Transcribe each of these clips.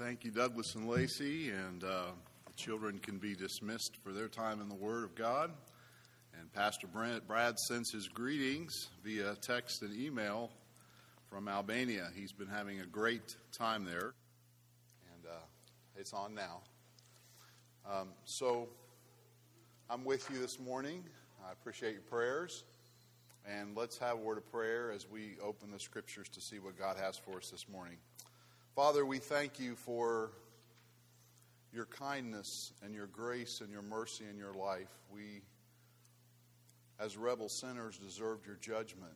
Thank you, Douglas and Lacey, and the children can be dismissed for their time in the Word of God. And Pastor Brad sends his greetings via text and email from Albania. He's been having a great time there, and it's on now. So I'm with you this morning. I appreciate your prayers, and let's have a word of prayer as we open the Scriptures to see what God has for us this morning. Father, we thank you for your kindness and your grace and your mercy in your life. We, as rebel sinners, deserved your judgment.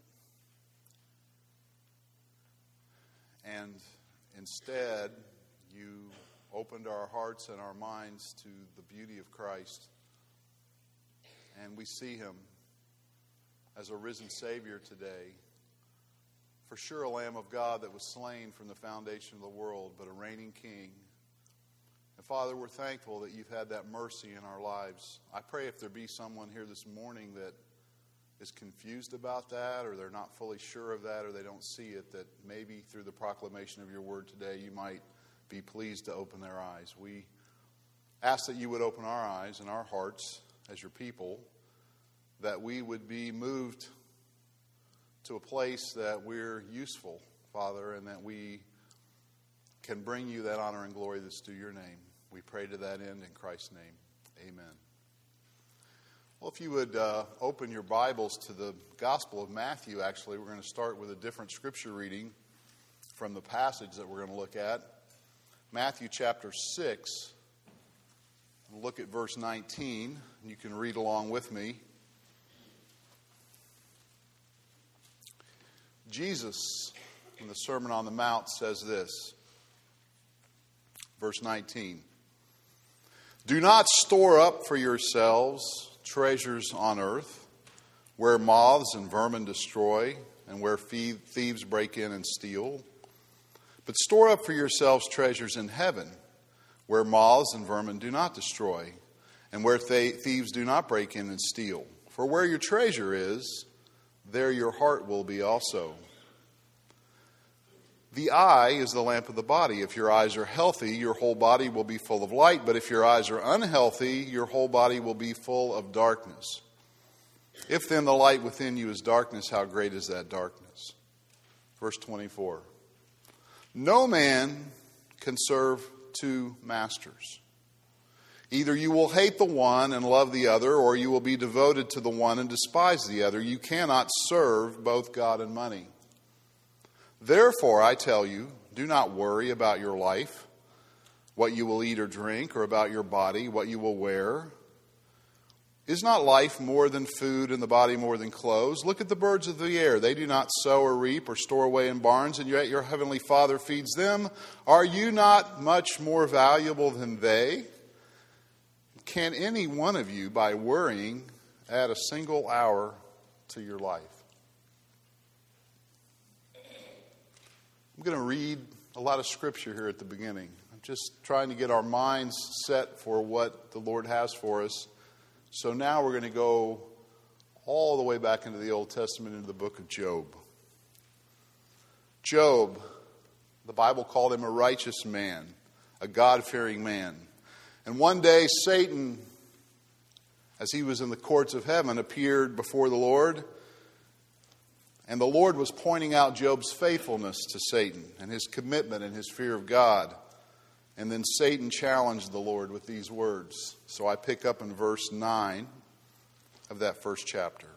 And instead, you opened our hearts and our minds to the beauty of Christ. And we see him as a risen Savior today. For sure, a Lamb of God that was slain from the foundation of the world, but a reigning King. And Father, we're thankful that you've had that mercy in our lives. I pray if there be someone here this morning that is confused about that, or they're not fully sure of that, or they don't see it, that maybe through the proclamation of your word today, you might be pleased to open their eyes. We ask that you would open our eyes and our hearts as your people, that we would be moved to a place that we're useful, Father, and that we can bring you that honor and glory that's due your name. We pray to that end in Christ's name. Amen. Well, if you would open your Bibles to the Gospel of Matthew, actually, we're going to start with a different scripture reading from the passage that we're going to look at. Matthew chapter 6. We'll look at verse 19. You can read along with me. Jesus, in the Sermon on the Mount, says this, verse 19, "Do not store up for yourselves treasures on earth, where moths and vermin destroy, and where thieves break in and steal. But store up for yourselves treasures in heaven, where moths and vermin do not destroy, and where thieves do not break in and steal. For where your treasure is, there your heart will be also. The eye is the lamp of the body. If your eyes are healthy, your whole body will be full of light. But if your eyes are unhealthy, your whole body will be full of darkness. If then the light within you is darkness, how great is that darkness?" Verse 24. "No man can serve two masters. Either you will hate the one and love the other, or you will be devoted to the one and despise the other. You cannot serve both God and money. Therefore, I tell you, do not worry about your life, what you will eat or drink, or about your body, what you will wear. Is not life more than food and the body more than clothes? Look at the birds of the air. They do not sow or reap or store away in barns, and yet your heavenly Father feeds them. Are you not much more valuable than they? Can any one of you, by worrying, add a single hour to your life?" I'm going to read a lot of scripture here at the beginning. I'm just trying to get our minds set for what the Lord has for us. So now we're going to go all the way back into the Old Testament, into the book of Job. Job, the Bible called him a righteous man, a God-fearing man. And one day Satan, as he was in the courts of heaven, appeared before the Lord. And the Lord was pointing out Job's faithfulness to Satan and his commitment and his fear of God. And then Satan challenged the Lord with these words. So I pick up in verse 9 of that first chapter.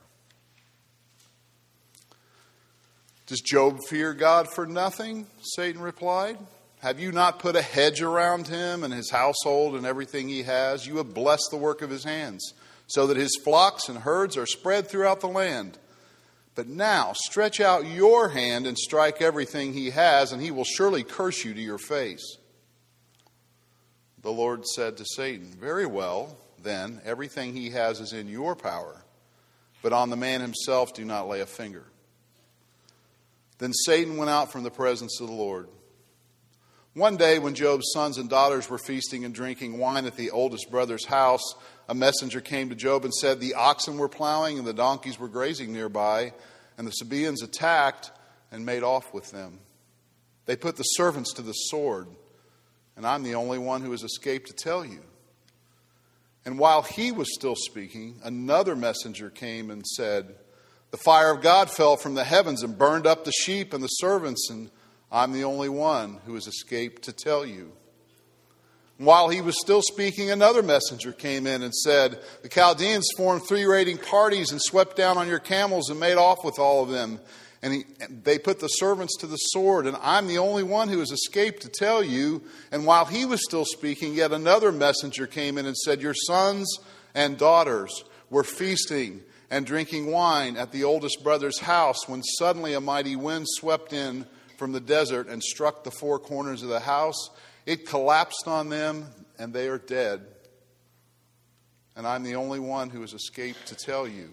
"Does Job fear God for nothing?" Satan replied. "Have you not put a hedge around him and his household and everything he has? You have blessed the work of his hands, so that his flocks and herds are spread throughout the land. But now stretch out your hand and strike everything he has, and he will surely curse you to your face." The Lord said to Satan, "Very well, then, everything he has is in your power, but on the man himself do not lay a finger." Then Satan went out from the presence of the Lord. One day when Job's sons and daughters were feasting and drinking wine at the oldest brother's house, a messenger came to Job and said, "The oxen were plowing and the donkeys were grazing nearby, and the Sabaeans attacked and made off with them. They put the servants to the sword, and I'm the only one who has escaped to tell you." And while he was still speaking, another messenger came and said, "The fire of God fell from the heavens and burned up the sheep and the servants, and I'm the only one who has escaped to tell you." And while he was still speaking, another messenger came in and said, "The Chaldeans formed 3 raiding parties and swept down on your camels and made off with all of them. And they put the servants to the sword, and I'm the only one who has escaped to tell you." And while he was still speaking, yet another messenger came in and said, "Your sons and daughters were feasting and drinking wine at the oldest brother's house when suddenly a mighty wind swept in from the desert and struck the 4 corners of the house. It collapsed on them, and they are dead. And I'm the only one who has escaped to tell you."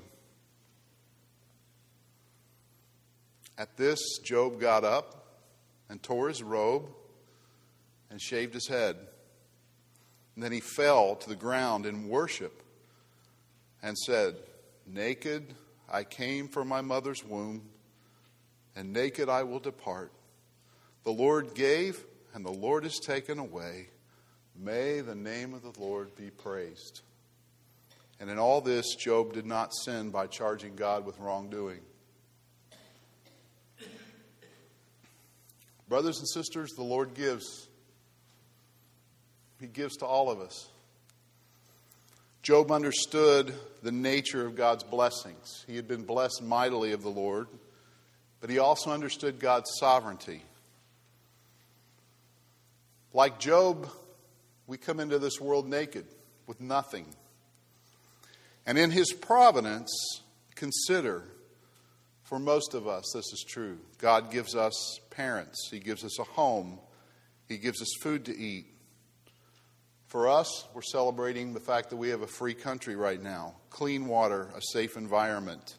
At this, Job got up and tore his robe and shaved his head. And then he fell to the ground in worship and said, "Naked I came from my mother's womb, and naked I will depart. The Lord gave, and the Lord has taken away. May the name of the Lord be praised." And in all this, Job did not sin by charging God with wrongdoing. Brothers and sisters, the Lord gives. He gives to all of us. Job understood the nature of God's blessings. He had been blessed mightily of the Lord, but he also understood God's sovereignty. Like Job, we come into this world naked, with nothing. And in his providence, consider, for most of us, this is true. God gives us parents. He gives us a home. He gives us food to eat. For us, we're celebrating the fact that we have a free country right now. Clean water, a safe environment.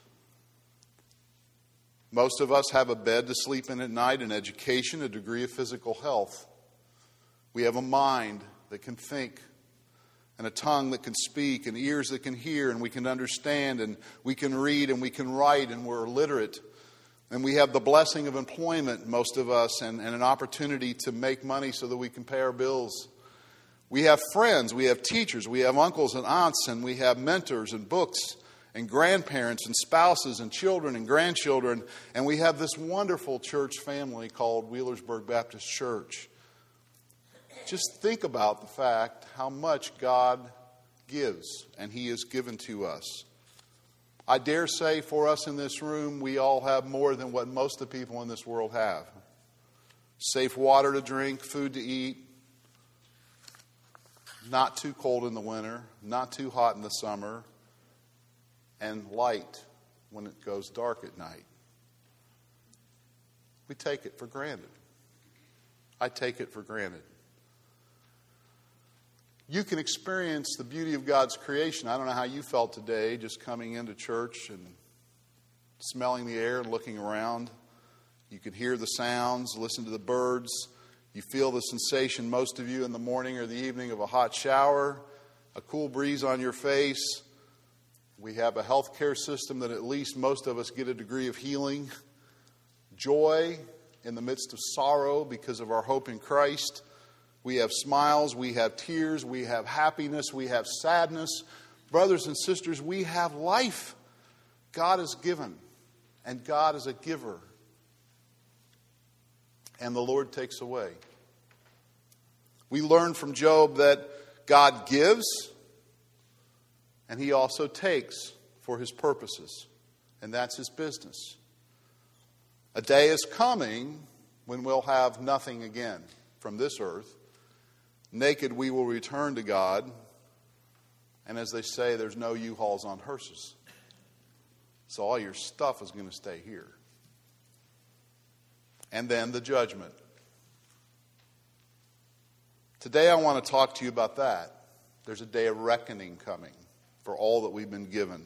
Most of us have a bed to sleep in at night, an education, a degree of physical health. We have a mind that can think, and a tongue that can speak, and ears that can hear, and we can understand, and we can read, and we can write, and we're literate. And we have the blessing of employment, most of us, and an opportunity to make money so that we can pay our bills. We have friends, we have teachers, we have uncles and aunts, and we have mentors and books and grandparents and spouses and children and grandchildren. And we have this wonderful church family called Wheelersburg Baptist Church. Just think about the fact how much God gives, and He has given to us. I dare say for us in this room, we all have more than what most of the people in this world have. Safe water to drink, food to eat, not too cold in the winter, not too hot in the summer, and light when it goes dark at night. We take it for granted. I take it for granted. You can experience the beauty of God's creation. I don't know how you felt today just coming into church and smelling the air and looking around. You could hear the sounds, listen to the birds. You feel the sensation, most of you, in the morning or the evening of a hot shower, a cool breeze on your face. We have a healthcare system that at least most of us get a degree of healing. Joy in the midst of sorrow because of our hope in Christ. We have smiles, we have tears, we have happiness, we have sadness. Brothers and sisters, we have life. God has given, and God is a giver. And the Lord takes away. We learn from Job that God gives, and He also takes for His purposes. And that's His business. A day is coming when we'll have nothing again from this earth. Naked we will return to God. And as they say, there's no U-Hauls on hearses. So all your stuff is going to stay here. And then the judgment. Today I want to talk to you about that. There's a day of reckoning coming for all that we've been given.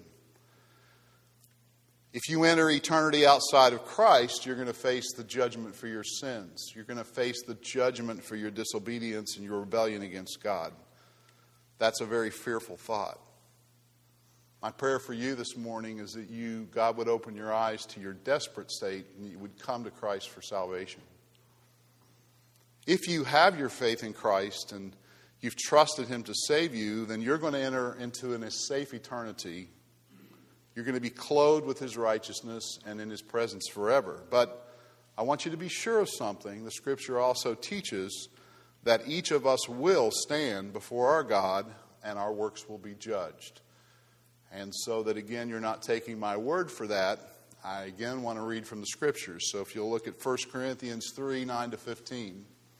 If you enter eternity outside of Christ, you're going to face the judgment for your sins. You're going to face the judgment for your disobedience and your rebellion against God. That's a very fearful thought. My prayer for you this morning is that God would open your eyes to your desperate state and you would come to Christ for salvation. If you have your faith in Christ and you've trusted Him to save you, then you're going to enter into a safe eternity. You're going to be clothed with His righteousness and in His presence forever. But I want you to be sure of something. The Scripture also teaches that each of us will stand before our God and our works will be judged. And so that, again, you're not taking my word for that, I again want to read from the Scriptures. So if you'll look at 1 Corinthians 3, 9 to 15,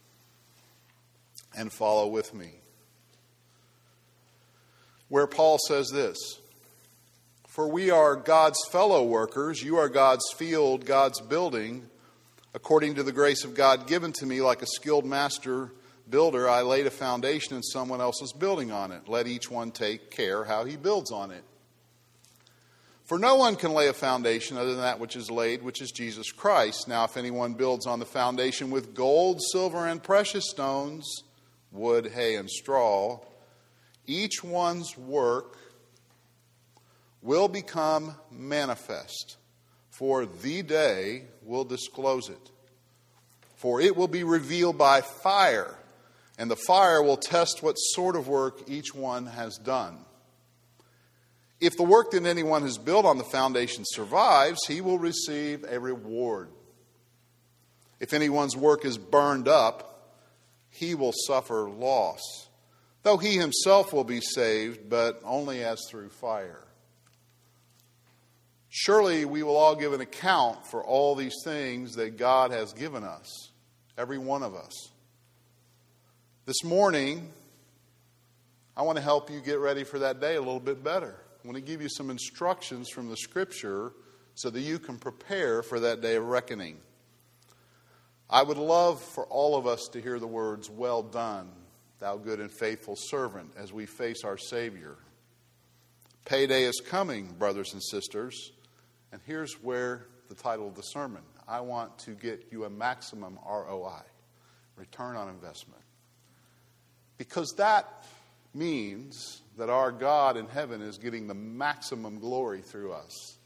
and follow with me. Where Paul says this, "For we are God's fellow workers, you are God's field, God's building. According to the grace of God given to me, like a skilled master builder, I laid a foundation and someone else is building on it. Let each one take care how he builds on it. For no one can lay a foundation other than that which is laid, which is Jesus Christ. Now if anyone builds on the foundation with gold, silver, and precious stones, wood, hay, and straw, each one's work will become manifest, for the day will disclose it. For it will be revealed by fire, and the fire will test what sort of work each one has done. If the work that anyone has built on the foundation survives, he will receive a reward. If anyone's work is burned up, he will suffer loss, though he himself will be saved, but only as through fire. Surely we will all give an account for all these things that God has given us, every one of us. This morning, I want to help you get ready for that day a little bit better. I want to give you some instructions from the Scripture so that you can prepare for that day of reckoning. I would love for all of us to hear the words, "Well done, thou good and faithful servant," as we face our Savior. Payday is coming, brothers and sisters, and here's where the title of the sermon. I want to get you a maximum ROI, return on investment. Because that means that our God in heaven is getting the maximum glory through us.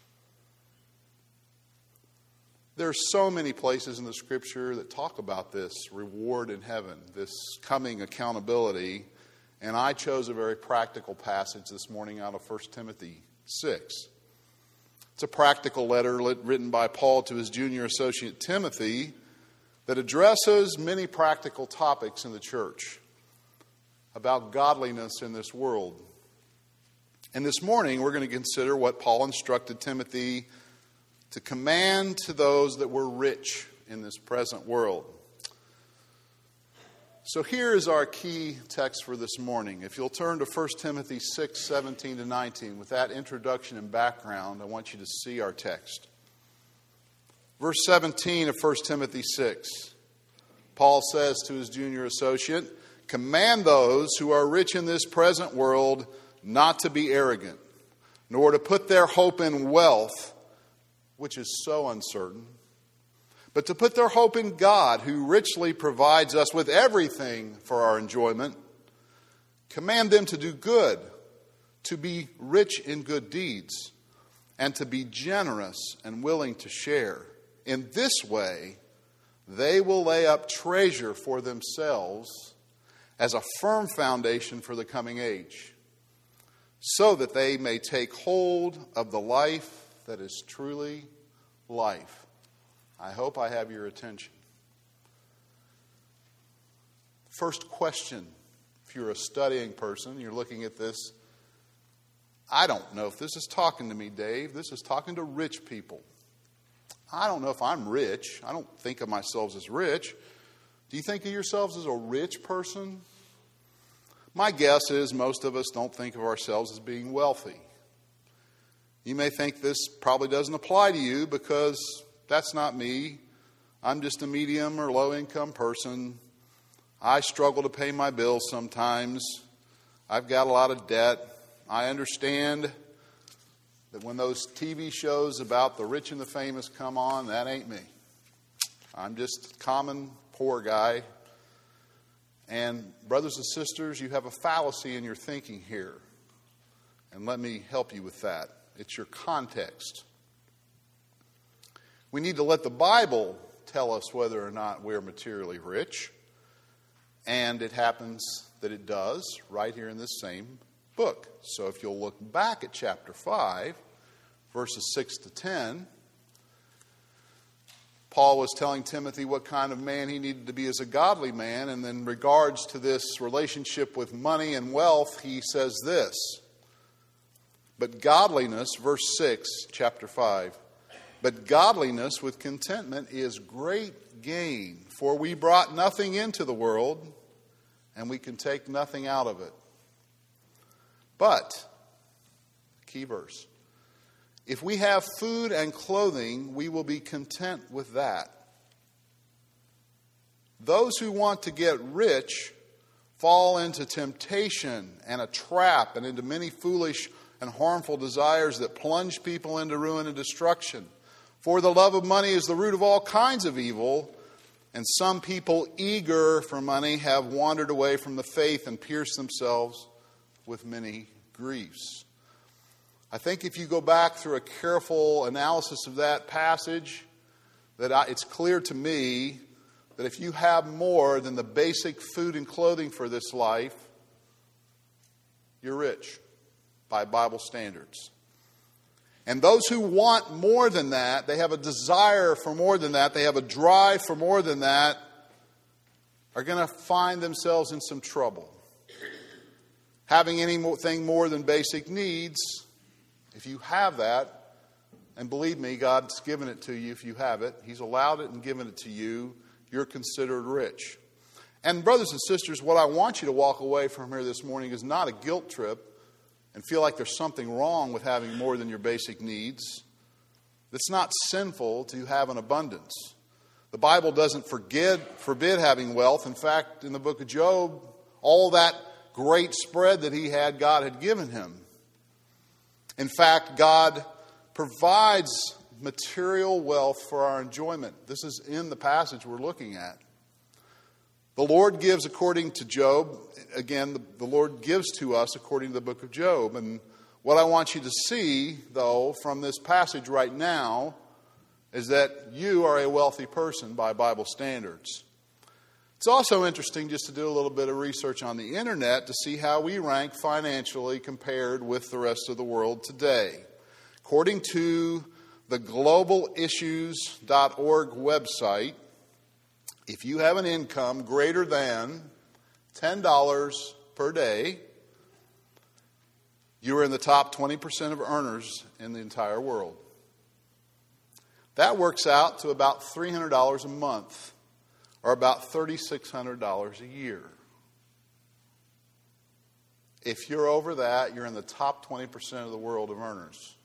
There are so many places in the Scripture that talk about this reward in heaven, this coming accountability, and I chose a very practical passage this morning out of 1 Timothy 6. It's a practical letter written by Paul to his junior associate Timothy that addresses many practical topics in the church about godliness in this world. And this morning we're going to consider what Paul instructed Timothy to command to those that were rich in this present world. So here is our key text for this morning. If you'll turn to 1 Timothy 6, 17 to 19. With that introduction and background, I want you to see our text. Verse 17 of 1 Timothy 6. Paul says to his junior associate, "Command those who are rich in this present world not to be arrogant, nor to put their hope in wealth, which is so uncertain, but to put their hope in God, who richly provides us with everything for our enjoyment. Command them to do good, to be rich in good deeds, and to be generous and willing to share. In this way, they will lay up treasure for themselves as a firm foundation for the coming age, so that they may take hold of the life that is truly life." I hope I have your attention. First question, if you're a studying person, you're looking at this, I don't know if this is talking to me, Dave. This is talking to rich people. I don't know if I'm rich. I don't think of myself as rich. Do you think of yourselves as a rich person? My guess is most of us don't think of ourselves as being wealthy. You may think this probably doesn't apply to you because that's not me. I'm just a medium or low income person. I struggle to pay my bills sometimes. I've got a lot of debt. I understand that when those TV shows about the rich and the famous come on, that ain't me. I'm just a common poor guy. And brothers and sisters, you have a fallacy in your thinking here. And let me help you with that. It's your context. We need to let the Bible tell us whether or not we're materially rich. And it happens that it does right here in this same book. So if you'll look back at chapter 5, verses 6 to 10, Paul was telling Timothy what kind of man he needed to be as a godly man. And in regards to this relationship with money and wealth, he says this. But godliness, verse 6, chapter 5, but godliness with contentment is great gain, for we brought nothing into the world, and we can take nothing out of it. But, key verse, if we have food and clothing, we will be content with that. Those who want to get rich fall into temptation and a trap and into many foolish and harmful desires that plunge people into ruin and destruction. For the love of money is the root of all kinds of evil, and some people eager for money have wandered away from the faith and pierced themselves with many griefs. I think if you go back through a careful analysis of that passage, that it's clear to me that if you have more than the basic food and clothing for this life, you're rich by Bible standards. And those who want more than that, they have a desire for more than that, they have a drive for more than that, are going to find themselves in some trouble. Having anything more than basic needs, if you have that, and believe me, God's given it to you if you have it. He's allowed it and given it to you. You're considered rich. And brothers and sisters, what I want you to walk away from here this morning is not a guilt trip and feel like there's something wrong with having more than your basic needs. It's not sinful to have an abundance. The Bible doesn't forbid having wealth. In fact, in the book of Job, all that great spread that he had, God had given him. In fact, God provides material wealth for our enjoyment. This is in the passage we're looking at. The Lord gives according to Job. Again, the Lord gives to us according to the book of Job. And what I want you to see, though, from this passage right now is that you are a wealthy person by Bible standards. It's also interesting just to do a little bit of research on the internet to see how we rank financially compared with the rest of the world today. According to the globalissues.org website, if you have an income greater than $10 per day, you are in the top 20% of earners in the entire world. That works out to about $300 a month, or about $3,600 a year. If you're over that, you're in the top 20% of the world of earners.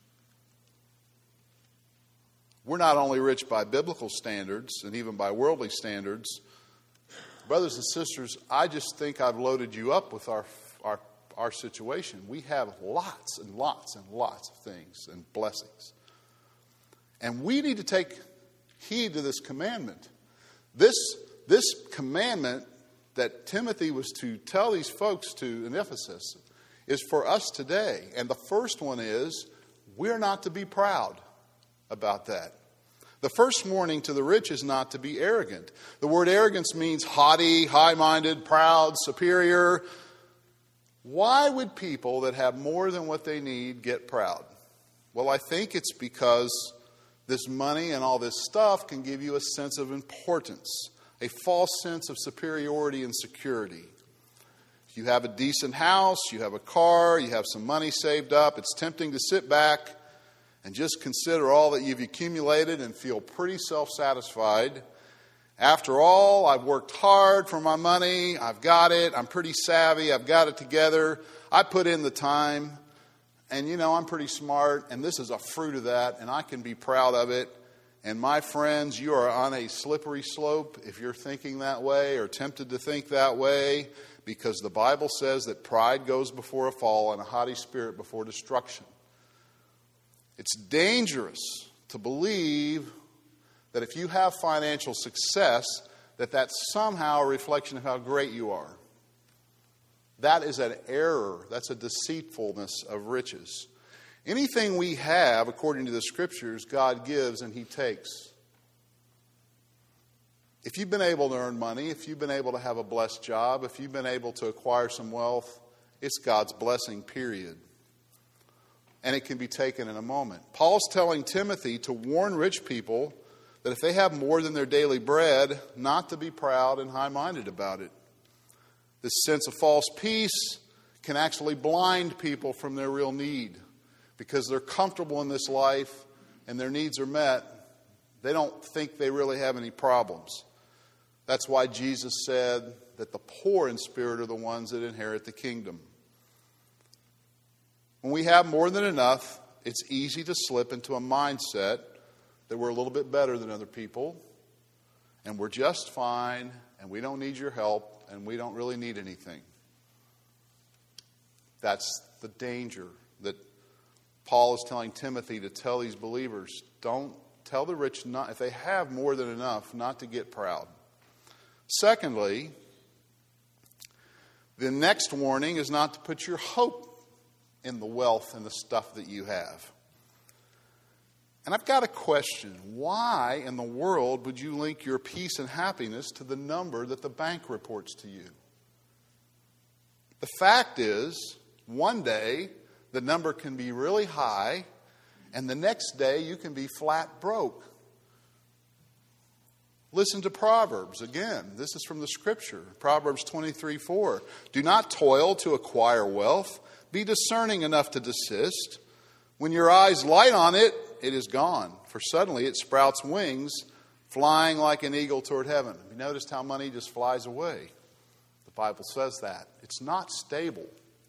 We're not only rich by biblical standards and even by worldly standards. Brothers and sisters, I just think I've loaded you up with our situation. We have lots and lots and lots of things and blessings. And we need to take heed to this commandment. This commandment that Timothy was to tell these folks to in Ephesus is for us today. And the first one is, we're not to be proud about that. The first warning to the rich is not to be arrogant. The word arrogance means haughty, high-minded, proud, superior. Why would people that have more than what they need get proud? Well, I think it's because this money and all this stuff can give you a sense of importance, a false sense of superiority and security. If you have a decent house, you have a car, you have some money saved up, it's tempting to sit back and just consider all that you've accumulated and feel pretty self-satisfied. After all, I've worked hard for my money. I've got it. I'm pretty savvy. I've got it together. I put in the time. And, I'm pretty smart. And this is a fruit of that. And I can be proud of it. And my friends, you are on a slippery slope if you're thinking that way or tempted to think that way. Because the Bible says that pride goes before a fall and a haughty spirit before destruction. It's dangerous to believe that if you have financial success, that that's somehow a reflection of how great you are. That is an error. That's a deceitfulness of riches. Anything we have, according to the Scriptures, God gives and He takes. If you've been able to earn money, if you've been able to have a blessed job, if you've been able to acquire some wealth, it's God's blessing, period. And it can be taken in a moment. Paul's telling Timothy to warn rich people that if they have more than their daily bread, not to be proud and high-minded about it. This sense of false peace can actually blind people from their real need. Because they're comfortable in this life and their needs are met, they don't think they really have any problems. That's why Jesus said that the poor in spirit are the ones that inherit the kingdom. When we have more than enough, it's easy to slip into a mindset that we're a little bit better than other people, and we're just fine, and we don't need your help, and we don't really need anything. That's the danger that Paul is telling Timothy to tell these believers. Don't tell the rich, not, if they have more than enough, not to get proud. Secondly, the next warning is not to put your hope in the wealth and the stuff that you have. And I've got a question. Why in the world would you link your peace and happiness to the number that the bank reports to you? The fact is, one day the number can be really high, and the next day you can be flat broke. Listen to Proverbs. Again, this is from the Scripture. Proverbs 23:4. Do not toil to acquire wealth. Be discerning enough to desist. When your eyes light on it, it is gone. For suddenly it sprouts wings, flying like an eagle toward heaven. Have you noticed how money just flies away? The Bible says that. It's not stable.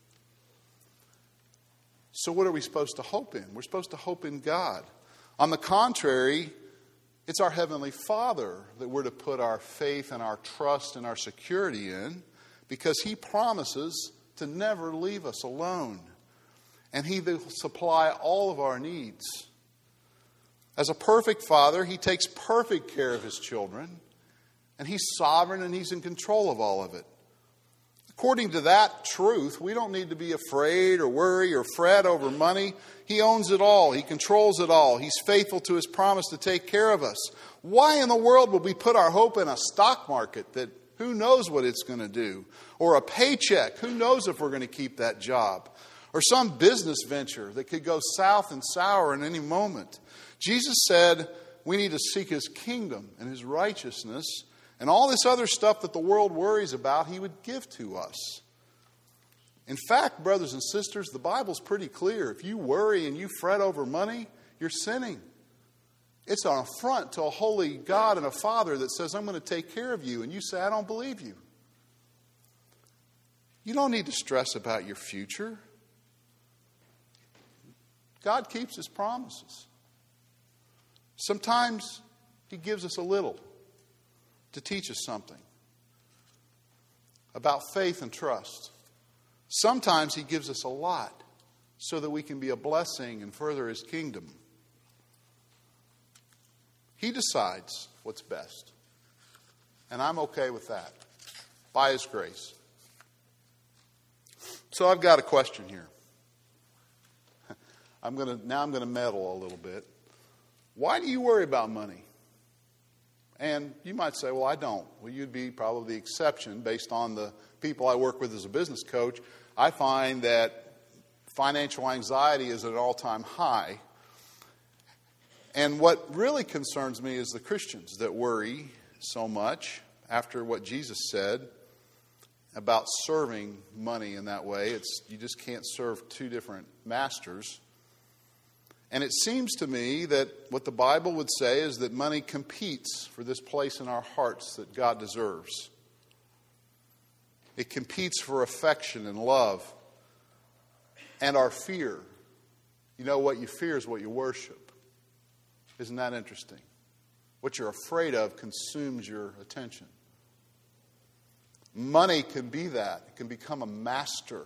So what are we supposed to hope in? We're supposed to hope in God. On the contrary, it's our Heavenly Father that we're to put our faith and our trust and our security in, because He promises to never leave us alone. And He will supply all of our needs. As a perfect Father, He takes perfect care of His children, and He's sovereign and He's in control of all of it. According to that truth, we don't need to be afraid or worry or fret over money. He owns it all. He controls it all. He's faithful to His promise to take care of us. Why in the world would we put our hope in a stock market that who knows what it's going to do? Or a paycheck, who knows if we're going to keep that job? Or some business venture that could go south and sour in any moment. Jesus said we need to seek His kingdom and His righteousness, and all this other stuff that the world worries about, He would give to us. In fact, brothers and sisters, the Bible's pretty clear. If you worry and you fret over money, you're sinning. It's an affront to a holy God and a Father that says, I'm going to take care of you. And you say, I don't believe you. You don't need to stress about your future. God keeps His promises. Sometimes He gives us a little to teach us something about faith and trust. Sometimes He gives us a lot so that we can be a blessing and further His kingdom. He decides what's best. And I'm okay with that, by His grace. So I've got a question here. I'm going to meddle a little bit. Why do you worry about money? And you might say, well, I don't. Well, you'd be probably the exception based on the people I work with as a business coach. I find that financial anxiety is at an all-time high. And what really concerns me is the Christians that worry so much after what Jesus said about serving money in that way. You just can't serve two different masters. And it seems to me that what the Bible would say is that money competes for this place in our hearts that God deserves. It competes for affection and love and our fear. You know, what you fear is what you worship. Isn't that interesting? What you're afraid of consumes your attention. Money can be that. It can become a master.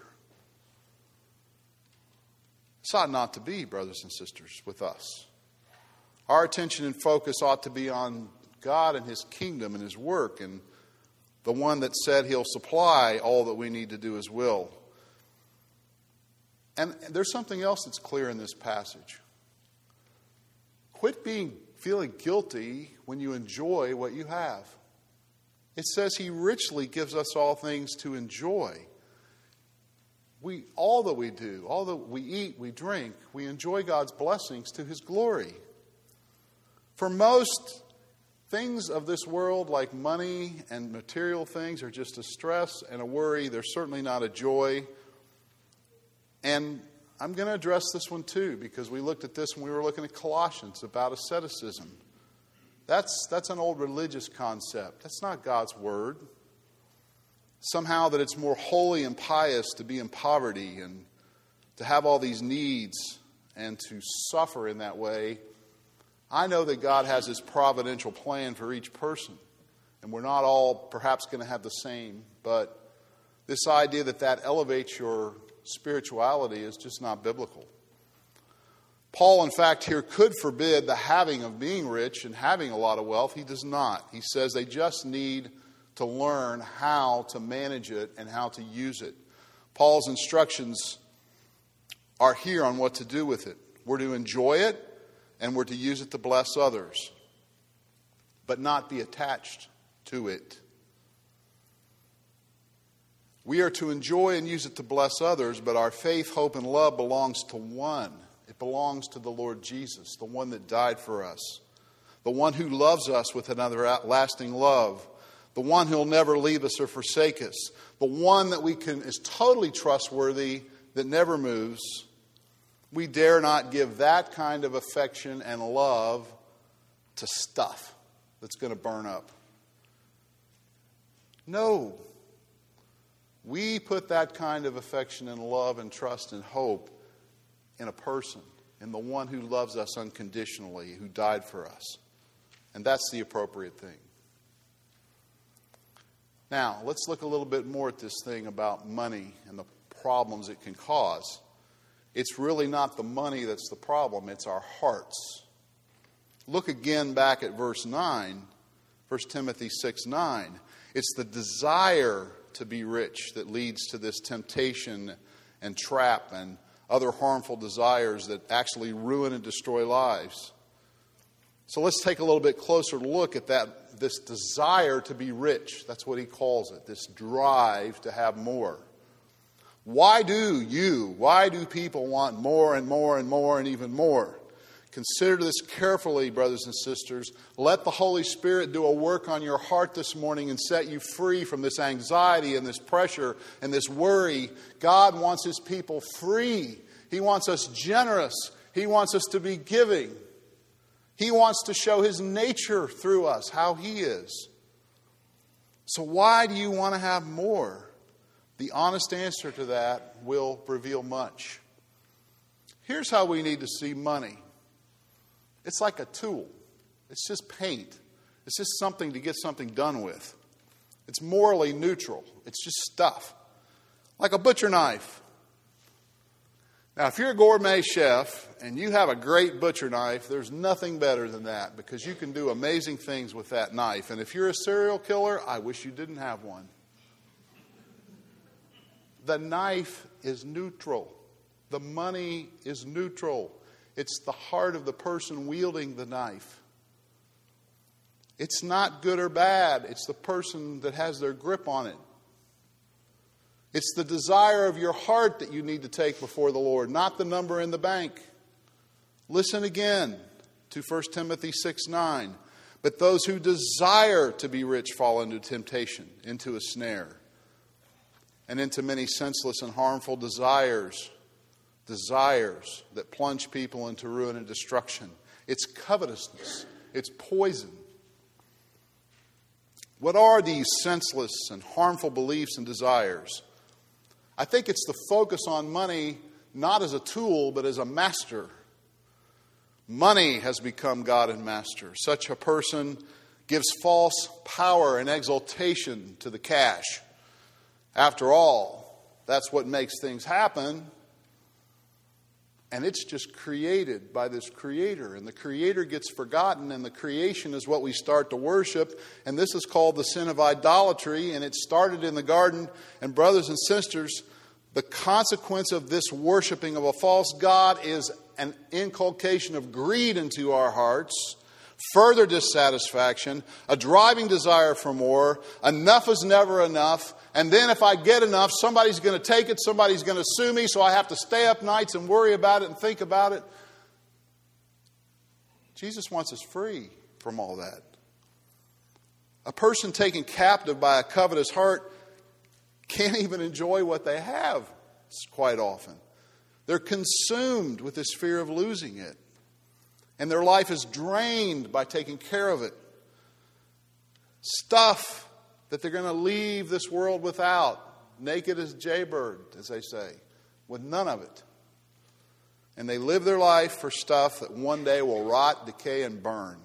This ought not to be, brothers and sisters, with us. Our attention and focus ought to be on God and His kingdom and His work, and the one that said He'll supply all that we need to do His will. And there's something else that's clear in this passage. Quit feeling guilty when you enjoy what you have. It says He richly gives us all things to enjoy. All that we do, all that we eat, we drink, we enjoy God's blessings to His glory. For most things of this world, like money and material things, are just a stress and a worry. They're certainly not a joy. And I'm going to address this one too, because we looked at this when we were looking at Colossians about asceticism. That's an old religious concept. That's not God's word. Somehow that it's more holy and pious to be in poverty and to have all these needs and to suffer in that way. I know that God has His providential plan for each person, and we're not all perhaps going to have the same, but this idea that elevates your spirituality is just not biblical. Paul, in fact, here could forbid the having of being rich and having a lot of wealth. He does not. He says they just need to learn how to manage it and how to use it. Paul's instructions are here on what to do with it. We're to enjoy it, and we're to use it to bless others, but not be attached to it. We are to enjoy and use it to bless others, but our faith, hope, and love belongs to one. It belongs to the Lord Jesus, the one that died for us, the one who loves us with another lasting love, the one who will never leave us or forsake us, the one that is totally trustworthy, that never moves. We dare not give that kind of affection and love to stuff that's going to burn up. No. We put that kind of affection and love and trust and hope in a person, in the one who loves us unconditionally, who died for us. And that's the appropriate thing. Now, let's look a little bit more at this thing about money and the problems it can cause. It's really not the money that's the problem, it's our hearts. Look again back at verse 9, 1 Timothy 6:9. It's the desire to be rich that leads to this temptation and trap and other harmful desires that actually ruin and destroy lives. So let's take a little bit closer look at this desire to be rich. That's what he calls it, this drive to have more. Why do people want more and more and more and even more? Consider this carefully, brothers and sisters. Let the Holy Spirit do a work on your heart this morning and set you free from this anxiety and this pressure and this worry. God wants His people free. He wants us generous. He wants us to be giving. He wants to show His nature through us, how He is. So why do you want to have more? The honest answer to that will reveal much. Here's how we need to see money. It's like a tool. It's just paint. It's just something to get something done with. It's morally neutral. It's just stuff. Like a butcher knife. Now, if you're a gourmet chef and you have a great butcher knife, there's nothing better than that because you can do amazing things with that knife. And if you're a serial killer, I wish you didn't have one. The knife is neutral. The money is neutral. It's the heart of the person wielding the knife. It's not good or bad. It's the person that has their grip on it. It's the desire of your heart that you need to take before the Lord, not the number in the bank. Listen again to 1 Timothy 6:9. But those who desire to be rich fall into temptation, into a snare, and into many senseless and harmful desires that plunge people into ruin and destruction. It's covetousness. It's poison. What are these senseless and harmful beliefs and desires? I think it's the focus on money not as a tool, but as a master. Money has become God and master. Such a person gives false power and exaltation to the cash. After all, that's what makes things happen. And it's just created by this Creator. And the Creator gets forgotten, and the creation is what we start to worship. And this is called the sin of idolatry, and it started in the garden. And brothers and sisters, the consequence of this worshiping of a false god is an inculcation of greed into our hearts, further dissatisfaction, a driving desire for more, enough is never enough, and then if I get enough, somebody's going to take it, somebody's going to sue me, so I have to stay up nights and worry about it and think about it. Jesus wants us free from all that. A person taken captive by a covetous heart can't even enjoy what they have quite often. They're consumed with this fear of losing it. And their life is drained by taking care of it. Stuff that they're going to leave this world without, naked as jaybird, as they say, with none of it. And they live their life for stuff that one day will rot, decay, and burn.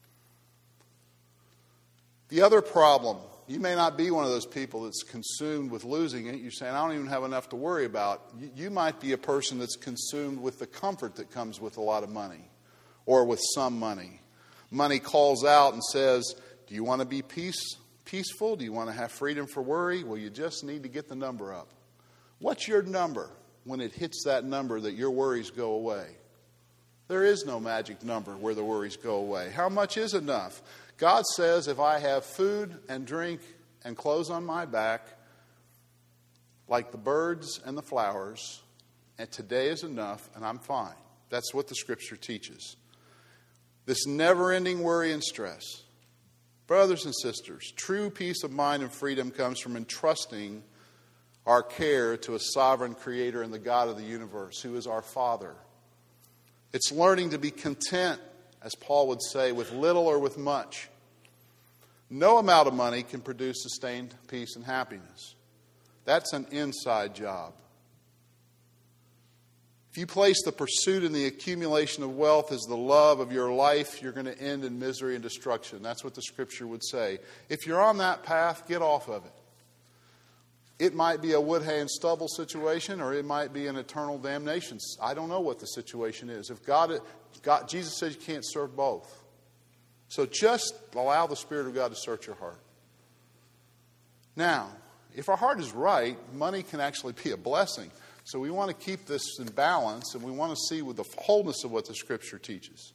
The other problem, you may not be one of those people that's consumed with losing it. You're saying, I don't even have enough to worry about. You might be a person that's consumed with the comfort that comes with a lot of money or with some money. Money calls out and says, do you want to be peaceful? Do you want to have freedom for worry? Well, you just need to get the number up. What's your number when it hits that number that your worries go away? There is no magic number where the worries go away. How much is enough? God says if I have food and drink and clothes on my back, like the birds and the flowers, and today is enough and I'm fine. That's what the Scripture teaches. This never-ending worry and stress. Brothers and sisters, true peace of mind and freedom comes from entrusting our care to a sovereign Creator and the God of the universe, who is our Father. It's learning to be content, as Paul would say, with little or with much. No amount of money can produce sustained peace and happiness. That's an inside job. If you place the pursuit and the accumulation of wealth as the love of your life, you're going to end in misery and destruction. That's what the Scripture would say. If you're on that path, get off of it. It might be a wood, hay, and stubble situation, or it might be an eternal damnation. I don't know what the situation is. If Jesus says you can't serve both. So just allow the Spirit of God to search your heart. Now, if our heart is right, money can actually be a blessing. So we want to keep this in balance, and we want to see with the wholeness of what the Scripture teaches.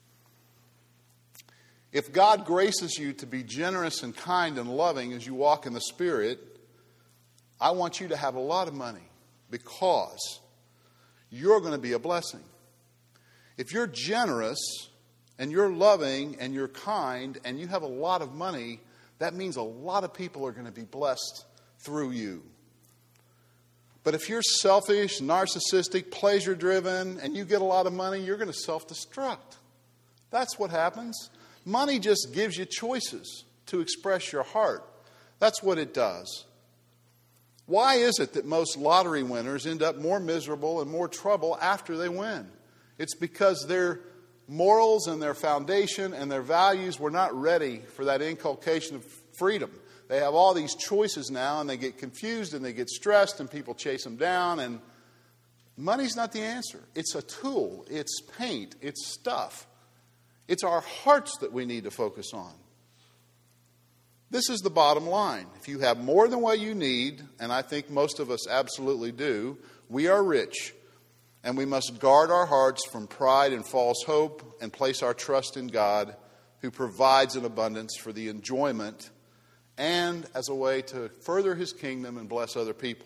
If God graces you to be generous and kind and loving as you walk in the Spirit, I want you to have a lot of money because you're going to be a blessing. If you're generous and you're loving and you're kind and you have a lot of money, that means a lot of people are going to be blessed through you. But if you're selfish, narcissistic, pleasure-driven, and you get a lot of money, you're going to self-destruct. That's what happens. Money just gives you choices to express your heart. That's what it does. Why is it that most lottery winners end up more miserable and more trouble after they win? It's because their morals and their foundation and their values were not ready for that inculcation of freedom. They have all these choices now, and they get confused and they get stressed, and people chase them down. And money's not the answer. It's a tool. It's paint. It's stuff. It's our hearts that we need to focus on. This is the bottom line. If you have more than what you need, and I think most of us absolutely do, we are rich. And we must guard our hearts from pride and false hope and place our trust in God, who provides an abundance for the enjoyment and as a way to further His kingdom and bless other people.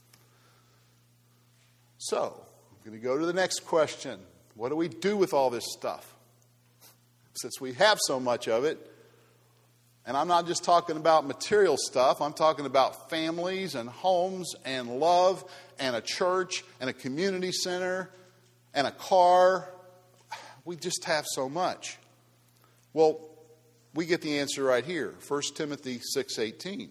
So, I'm going to go to the next question. What do we do with all this stuff? Since we have so much of it, and I'm not just talking about material stuff, I'm talking about families and homes and love and a church and a community center and a car. We just have so much. Well, we get the answer right here. 1 Timothy 6:18.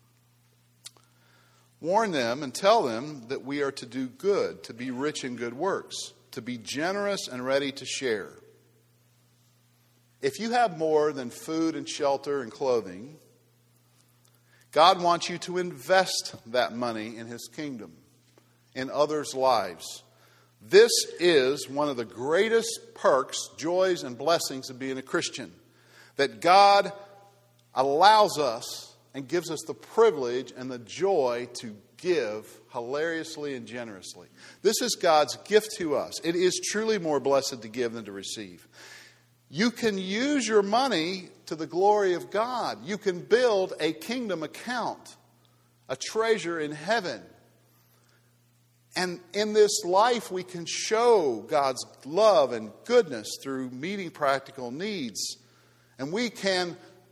Warn them and tell them that we are to do good, to be rich in good works, to be generous and ready to share. If you have more than food and shelter and clothing, God wants you to invest that money in His kingdom, in others' lives. This is one of the greatest perks, joys, and blessings of being a Christian. That God allows us and gives us the privilege and the joy to give hilariously and generously. This is God's gift to us. It is truly more blessed to give than to receive. You can use your money to the glory of God. You can build a kingdom account, a treasure in heaven. And in this life, we can show God's love and goodness through meeting practical needs. And we can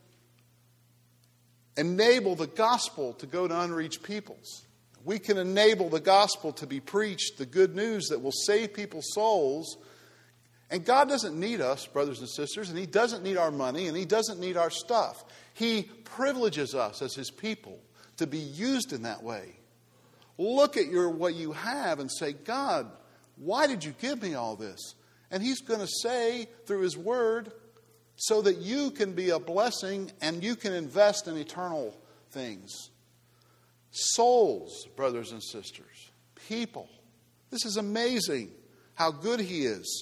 enable the gospel to go to unreached peoples. We can enable the gospel to be preached, the good news that will save people's souls. And God doesn't need us, brothers and sisters, and He doesn't need our money, and He doesn't need our stuff. He privileges us as His people to be used in that way. Look at what you have and say, God, why did you give me all this? And He's going to say through His Word, so that you can be a blessing and you can invest in eternal things. Souls, brothers and sisters, people. This is amazing how good He is.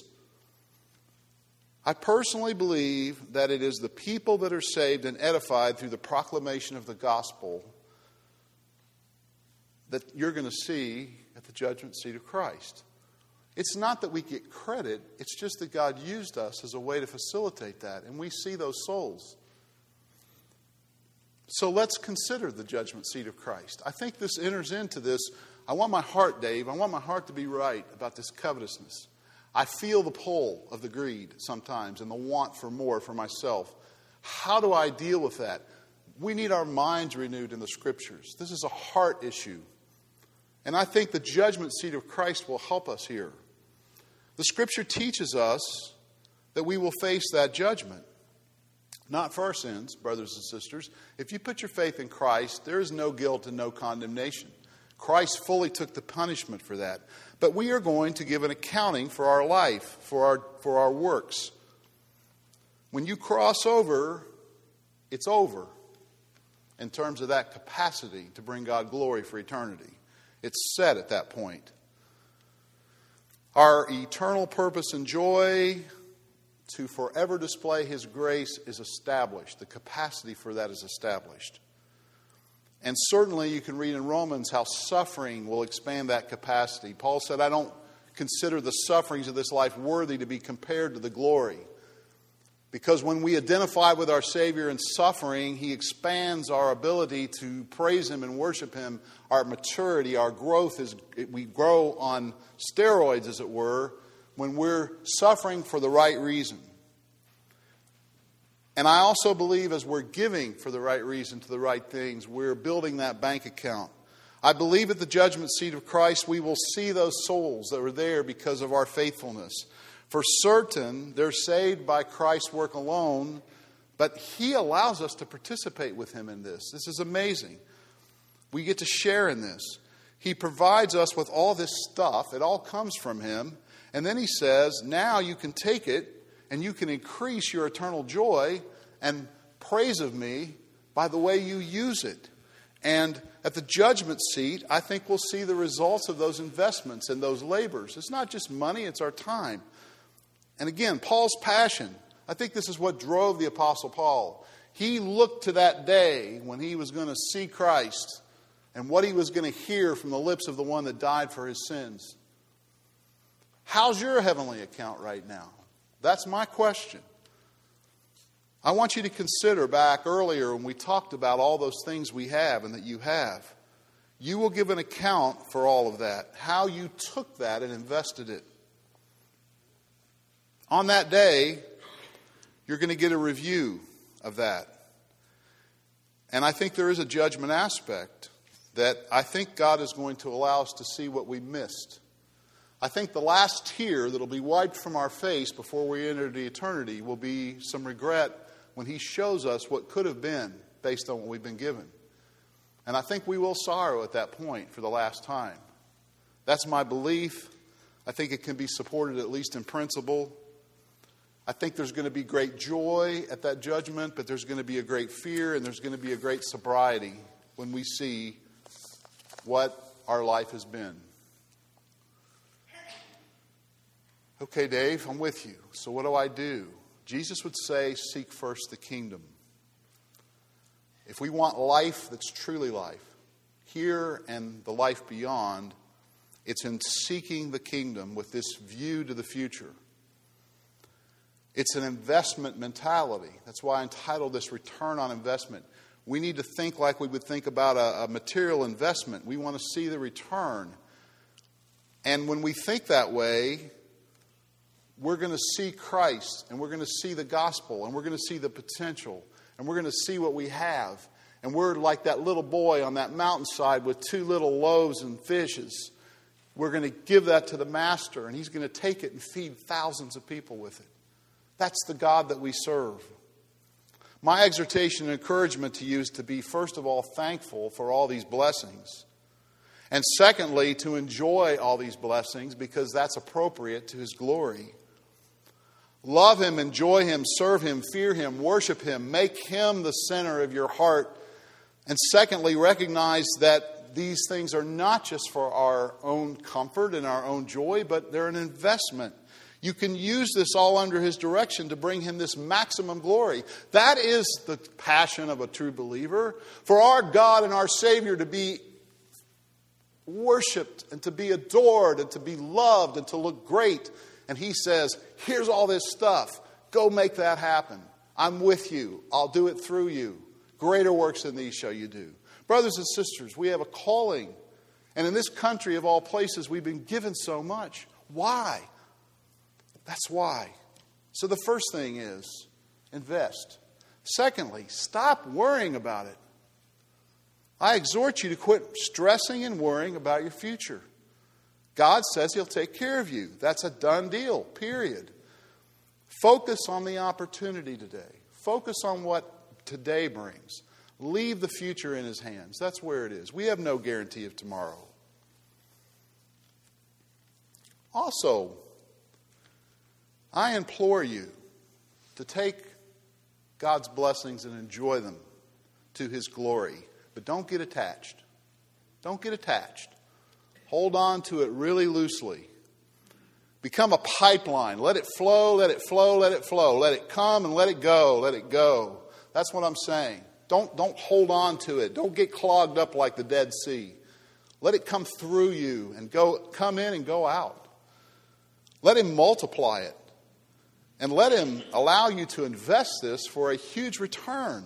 I personally believe that it is the people that are saved and edified through the proclamation of the gospel that you're going to see at the judgment seat of Christ. It's not that we get credit, it's just that God used us as a way to facilitate that, and we see those souls. So let's consider the judgment seat of Christ. I think this enters into this. I want my heart, Dave, I want my heart to be right about this covetousness. I feel the pull of the greed sometimes and the want for more for myself. How do I deal with that? We need our minds renewed in the Scriptures. This is a heart issue. And I think the judgment seat of Christ will help us here. The Scripture teaches us that we will face that judgment. Not for our sins, brothers and sisters. If you put your faith in Christ, there is no guilt and no condemnation. Christ fully took the punishment for that. But we are going to give an accounting for our life, for our works. When you cross over, it's over in terms of that capacity to bring God glory for eternity. It's set at that point. Our eternal purpose and joy to forever display His grace is established. The capacity for that is established. And certainly you can read in Romans how suffering will expand that capacity. Paul said, I don't consider the sufferings of this life worthy to be compared to the glory. Because when we identify with our Savior in suffering, He expands our ability to praise Him and worship Him. Our maturity, our growth, we grow on steroids, as it were, when we're suffering for the right reason. And I also believe as we're giving for the right reason to the right things, we're building that bank account. I believe at the judgment seat of Christ, we will see those souls that were there because of our faithfulness. For certain, they're saved by Christ's work alone, but He allows us to participate with Him in this. This is amazing. We get to share in this. He provides us with all this stuff. It all comes from Him. And then He says, now you can take it and you can increase your eternal joy and praise of me by the way you use it. And at the judgment seat, I think we'll see the results of those investments and those labors. It's not just money, it's our time. And again, Paul's passion. I think this is what drove the Apostle Paul. He looked to that day when he was going to see Christ and what he was going to hear from the lips of the one that died for his sins. How's your heavenly account right now? That's my question. I want you to consider back earlier when we talked about all those things we have and that you have. You will give an account for all of that, how you took that and invested it. On that day, you're going to get a review of that. And I think there is a judgment aspect that I think God is going to allow us to see what we missed. I think the last tear that will be wiped from our face before we enter the eternity will be some regret when He shows us what could have been based on what we've been given. And I think we will sorrow at that point for the last time. That's my belief. I think it can be supported at least in principle. I think there's going to be great joy at that judgment, but there's going to be a great fear and there's going to be a great sobriety when we see what our life has been. Okay, Dave, I'm with you. So what do I do? Jesus would say, seek first the kingdom. If we want life that's truly life, here and the life beyond, it's in seeking the kingdom with this view to the future. It's an investment mentality. That's why I entitled this Return on Investment. We need to think like we would think about a material investment. We want to see the return. And when we think that way, we're going to see Christ, and we're going to see the gospel, and we're going to see the potential, and we're going to see what we have. And we're like that little boy on that mountainside with 2 little loaves and fishes. We're going to give that to the master, and he's going to take it and feed thousands of people with it. That's the God that we serve. My exhortation and encouragement to you is to be, first of all, thankful for all these blessings. And secondly, to enjoy all these blessings because that's appropriate to His glory. Love Him, enjoy Him, serve Him, fear Him, worship Him. Make Him the center of your heart. And secondly, recognize that these things are not just for our own comfort and our own joy, but they're an investment. You can use this all under His direction to bring Him this maximum glory. That is the passion of a true believer. For our God and our Savior to be worshipped and to be adored and to be loved and to look great. And He says, here's all this stuff. Go make that happen. I'm with you. I'll do it through you. Greater works than these shall you do. Brothers and sisters, we have a calling. And in this country of all places, we've been given so much. Why? That's why. So the first thing is invest. Secondly, stop worrying about it. I exhort you to quit stressing and worrying about your future. God says He'll take care of you. That's a done deal, period. Focus on the opportunity today. Focus on what today brings. Leave the future in His hands. That's where it is. We have no guarantee of tomorrow. Also, I implore you to take God's blessings and enjoy them to His glory. But don't get attached. Don't get attached. Hold on to it really loosely. Become a pipeline. Let it flow, let it flow, let it flow. Let it come and let it go, let it go. That's what I'm saying. Don't hold on to it. Don't get clogged up like the Dead Sea. Let it come through you and come in and go out. Let Him multiply it. And let Him allow you to invest this for a huge return.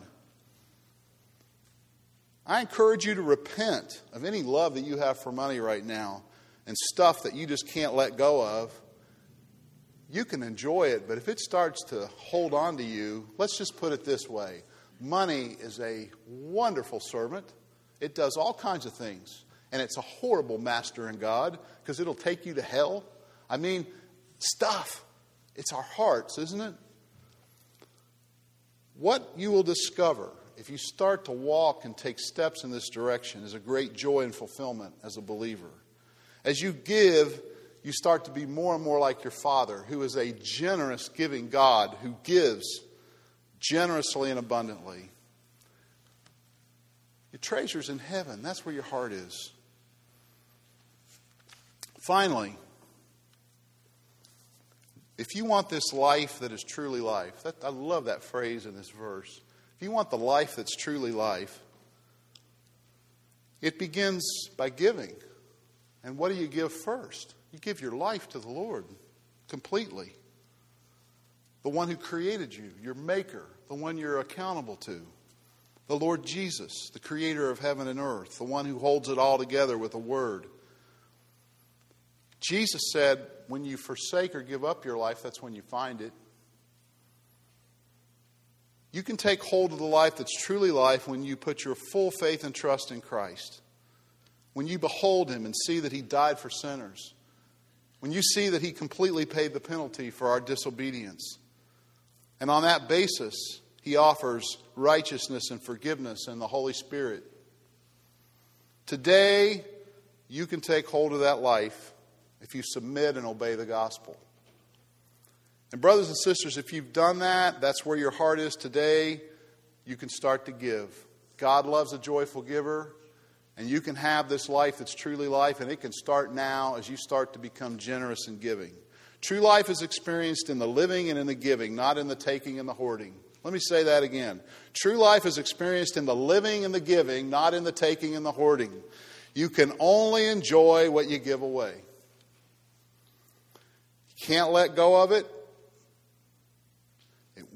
I encourage you to repent of any love that you have for money right now and stuff that you just can't let go of. You can enjoy it, but if it starts to hold on to you, let's just put it this way. Money is a wonderful servant. It does all kinds of things. And it's a horrible master in God because it'll take you to hell. I mean, stuff. It's our hearts, isn't it? What you will discover if you start to walk and take steps in this direction is a great joy and fulfillment as a believer. As you give, you start to be more and more like your Father, who is a generous giving God, who gives generously and abundantly. Your treasure's in heaven. That's where your heart is. Finally, if you want this life that is truly life, I love that phrase in this verse. If you want the life that's truly life, it begins by giving. And what do you give first? You give your life to the Lord completely. The one who created you, your maker, the one you're accountable to. The Lord Jesus, the creator of heaven and earth, the one who holds it all together with a word. Jesus said, when you forsake or give up your life, that's when you find it. You can take hold of the life that's truly life when you put your full faith and trust in Christ. When you behold Him and see that He died for sinners. When you see that He completely paid the penalty for our disobedience. And on that basis, He offers righteousness and forgiveness and the Holy Spirit. Today, you can take hold of that life if you submit and obey the gospel. And brothers and sisters, if you've done that, that's where your heart is today, you can start to give. God loves a joyful giver, and you can have this life that's truly life, and it can start now as you start to become generous in giving. True life is experienced in the living and in the giving, not in the taking and the hoarding. Let me say that again. True life is experienced in the living and the giving, not in the taking and the hoarding. You can only enjoy what you give away. You can't let go of it.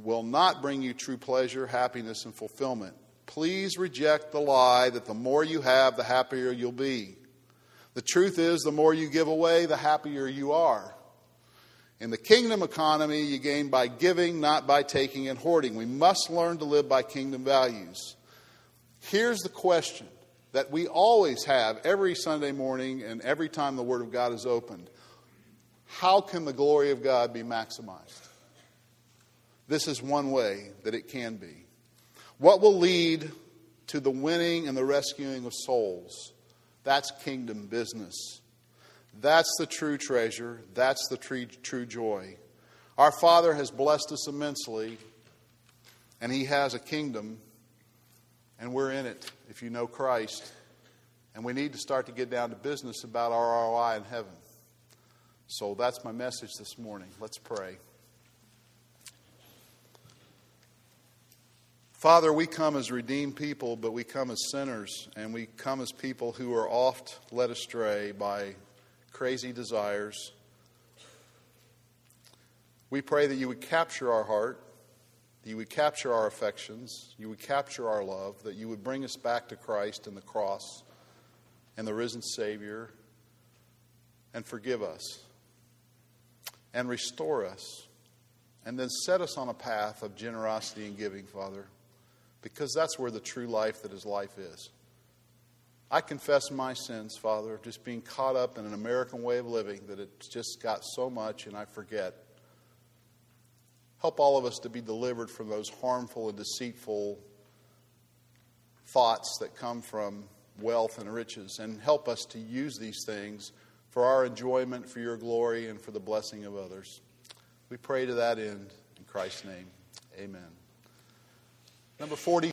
will not bring you true pleasure, happiness, and fulfillment. Please reject the lie that the more you have, the happier you'll be. The truth is, the more you give away, the happier you are. In the kingdom economy, you gain by giving, not by taking and hoarding. We must learn to live by kingdom values. Here's the question that we always have every Sunday morning and every time the Word of God is opened. How can the glory of God be maximized? This is one way that it can be. What will lead to the winning and the rescuing of souls? That's kingdom business. That's the true treasure. That's the true joy. Our Father has blessed us immensely, and He has a kingdom, and we're in it if you know Christ. And we need to start to get down to business about our ROI in heaven. So that's my message this morning. Let's pray. Father, we come as redeemed people, but we come as sinners, and we come as people who are oft led astray by crazy desires. We pray that you would capture our heart, that you would capture our affections, you would capture our love, that you would bring us back to Christ and the cross and the risen Savior, and forgive us, and restore us, and then set us on a path of generosity and giving, Father, because that's where the true life that is life is. I confess my sins, Father, of just being caught up in an American way of living, that it's just got so much and I forget. Help all of us to be delivered from those harmful and deceitful thoughts that come from wealth and riches, and help us to use these things for our enjoyment, for your glory, and for the blessing of others. We pray to that end in Christ's name. Amen. Number 40.